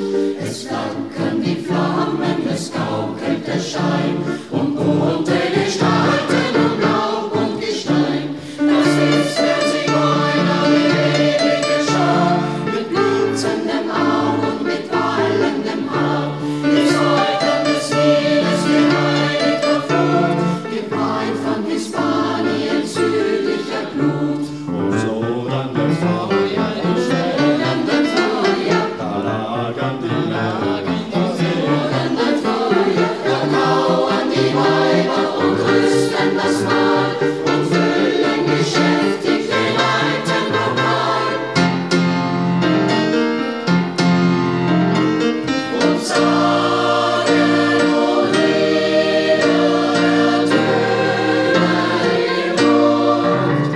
Es flackern die Flammen, es gaukelt der Schein und bunte Gestalten und Laub und Gestein. Das ist der Zigeuner, die ewige Schar, mit blitzendem Auge und mit wallendem Haar. Die Säugern des Niles, gereinigter Flut, gepeitscht von Hispanien südlicher Glut. Und so dann der Feuer im stählenden Feuer, da lagern die Berge, da sehlenden Feuer, da kauern die Weiber und rüsten das Mahl und füllen geschäftig den alten Pokal. Und sagen, o Lieder, ertöne ihr Wort.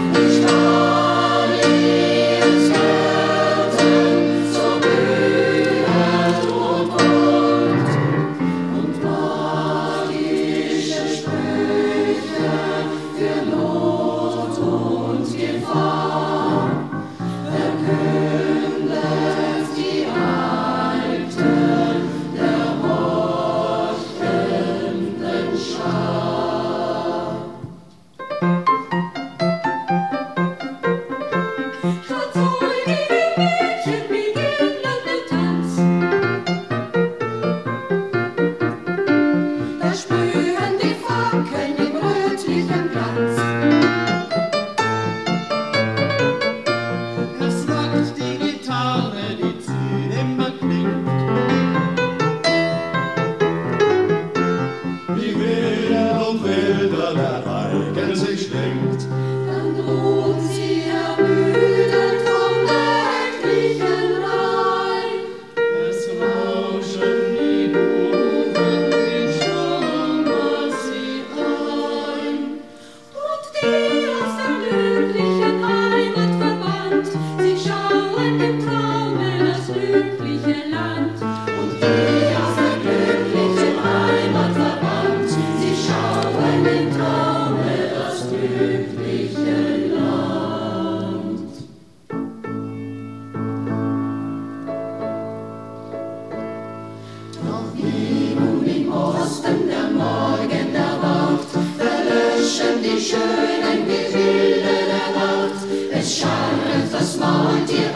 Spaniens Gärten so blühend und bunt und magische Sprüche für Not und Gefahr verkündet die Alten der horchenden Schar. Schwarzäugige Mädchen beginnen den Tanz. Da sprühen die Fackeln im rötlichen Glanz. Es lockt die Gitarre, die immer klingt. Wie wilder und wilder der Reigen sich schwingt. Dann ruht sie ermüdet vom nächtlichen Rhein. Es rauschen die Buchen, die schlummert sie ein. Und die aus der glücklichen Heimat verbannt, sie schauen im Traume das glückliche Land. Und die aus der glücklichen Heimat verbannt, sie schauen im Traume das glückliche Land. Doch wie nun im Osten der Morgen erwacht, verlöschen die schönen Gefilde der Nacht. Es scharrt das Maultier